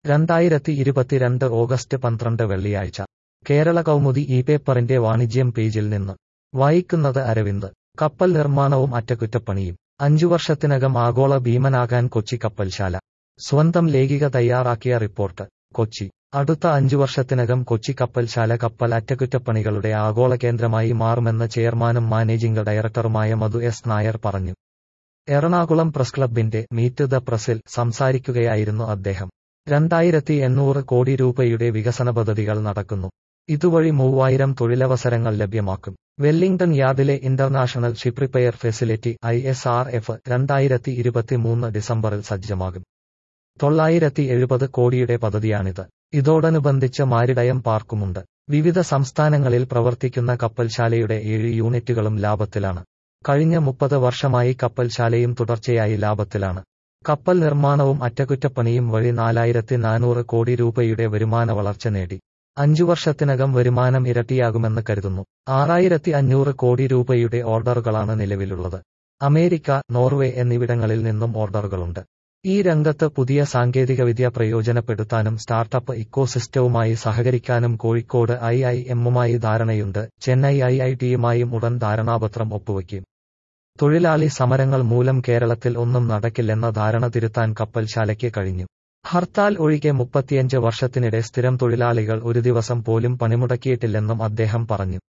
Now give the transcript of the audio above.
2022 August 12 വെള്ളിയാഴ്ച കേരള കൗമുദി ഈ പേപ്പറിന്റെ വാണിജ്യം പേജിൽ നിന്ന് വായിക്കുന്നത് അരവിന്ദ്. കപ്പൽ നിർമ്മാണവും അറ്റകുറ്റപ്പണിയും 5 വർഷത്തിനകം ആഗോള ഭീമനാകാൻ കൊച്ചി കപ്പൽശാല. സ്വന്തം ലേഖിക തയ്യാറാക്കിയ റിപ്പോർട്ട്. കൊച്ചി. അടുത്ത 5 വർഷത്തിനകം കൊച്ചി കപ്പൽശാല കപ്പൽ അറ്റകുറ്റപ്പണികളുടെ ആഗോള കേന്ദ്രമായി മാറുമെന്ന് ചെയർമാനും മാനേജിംഗ് ഡയറക്ടറുമായ മധു എസ് നായർ പറഞ്ഞു. എറണാകുളം പ്രസ് ക്ലബ്ബിന്റെ മീറ്റ് ദ പ്രസിൽ സംസാരിക്കുകയായിരുന്നു അദ്ദേഹം. 2800 കോടി രൂപയുടെ വികസന പദ്ധതികൾ നടക്കുന്നു. ഇതുവഴി 3000 തൊഴിലവസരങ്ങൾ ലഭ്യമാക്കും. വെല്ലിംഗ്ടൺ യാർഡിലെ international ship repair facility ISRF 2023 ഡിസംബറിൽ സജ്ജമാകും. 970 കോടിയുടെ പദ്ധതിയാണിത്. ഇതോടനുബന്ധിച്ച് മാരിടയം പാർക്കുമുണ്ട്. വിവിധ സംസ്ഥാനങ്ങളിൽ പ്രവർത്തിക്കുന്ന കപ്പൽശാലയുടെ 7 യൂണിറ്റുകളും ലാഭത്തിലാണ്. കഴിഞ്ഞ 30 വർഷമായി കപ്പൽശാലയും തുടർച്ചയായി ലാഭത്തിലാണ്. കപ്പൽ നിർമ്മാണവും അറ്റകുറ്റപ്പണിയും വഴി 4400 കോടി രൂപയുടെ വരുമാന വളർച്ച നേടി. 5 വർഷത്തിനകം വരുമാനം ഇരട്ടിയാകുമെന്ന് കരുതുന്നു. 6500 കോടി രൂപയുടെ ഓർഡറുകളാണ് നിലവിലുള്ളത്. അമേരിക്ക, നോർവേ എന്നിവിടങ്ങളിൽ നിന്നും ഓർഡറുകളുണ്ട്. ഈ രംഗത്ത് പുതിയ സാങ്കേതികവിദ്യ പ്രയോജനപ്പെടുത്താനും സ്റ്റാർട്ടപ്പ് ഇക്കോസിസ്റ്റവുമായി സഹകരിക്കാനും കോഴിക്കോട് IIM-യുമായി ധാരണയുണ്ട്. ചെന്നൈ IIT-യുമായും ഉടൻ ധാരണാപത്രം ഒപ്പുവയ്ക്കും. തൊഴിലാളി സമരങ്ങൾ മൂലം കേരളത്തിൽ ഒന്നും നടക്കില്ലെന്ന ധാരണ തിരുത്താൻ കപ്പൽശാലയ്ക്ക് കഴിഞ്ഞു. ഹർത്താൽ ഒഴികെ 35 വർഷത്തിനിടെ സ്ഥിരം തൊഴിലാളികൾ ഒരു ദിവസം പോലും പണിമുടക്കിയിട്ടില്ലെന്നും അദ്ദേഹം പറഞ്ഞു.